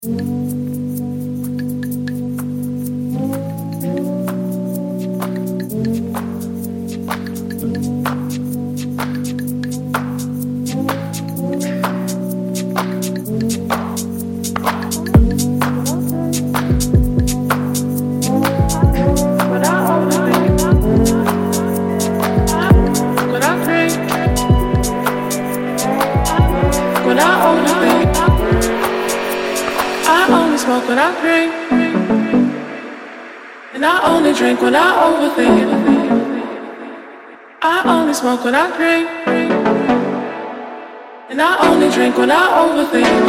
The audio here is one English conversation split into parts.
Drink when I overthink. I only smoke when I drink, and I only drink when I overthink.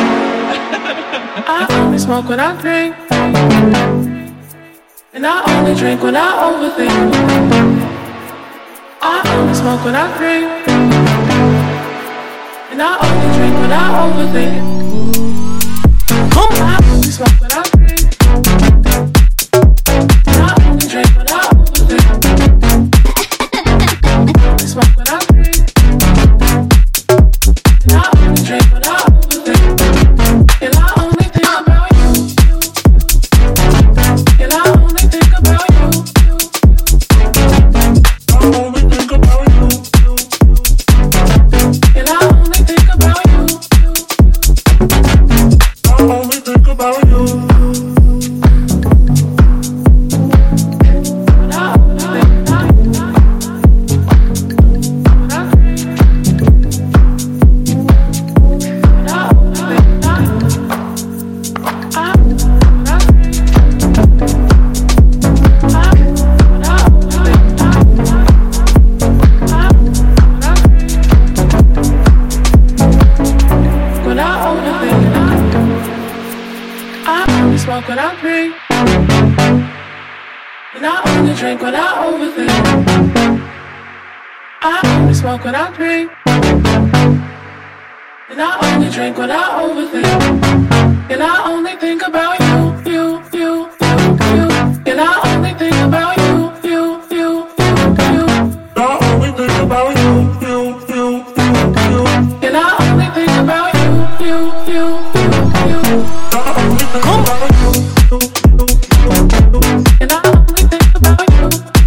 I only smoke when I drink, and I only drink when I overthink. I only smoke when I drink, and I only drink when I overthink. I only smoke when I drink. Drink when I overthink. Smoke when I drink. And I only drink when I overthink. And I only think about you. And I only think about you. I only think about you. And I only think about you. I only think about you. When I drink, and I only drink when I overthink. I only smoke when I drink, and I only drink when I overthink. And I only think about you, you, you, you, you. And I only think about you, you, you, you, you. I only think about you, you, you, you, you. And I only think about you, you, you, you, you. I only think about you. And I only think about you.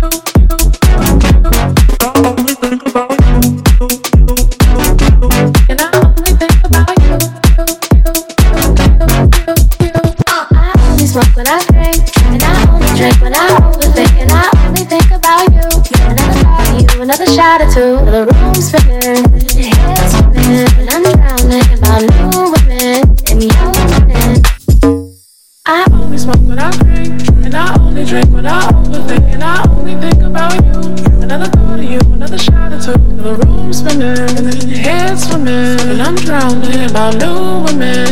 I only think about you. And I only think about you. I only smoke when I drink, and I only drink when I overthink, and I only think about you. Another thought of you, another shot or two, the room spinning, your head spinning, and I'm drowning about new women and young women. I only smoke when I drink, and I only drink when I overthink, and I only think about you. Another thought of you, another shot or two, the room spinning, and your head swimming, and I'm drowning about new women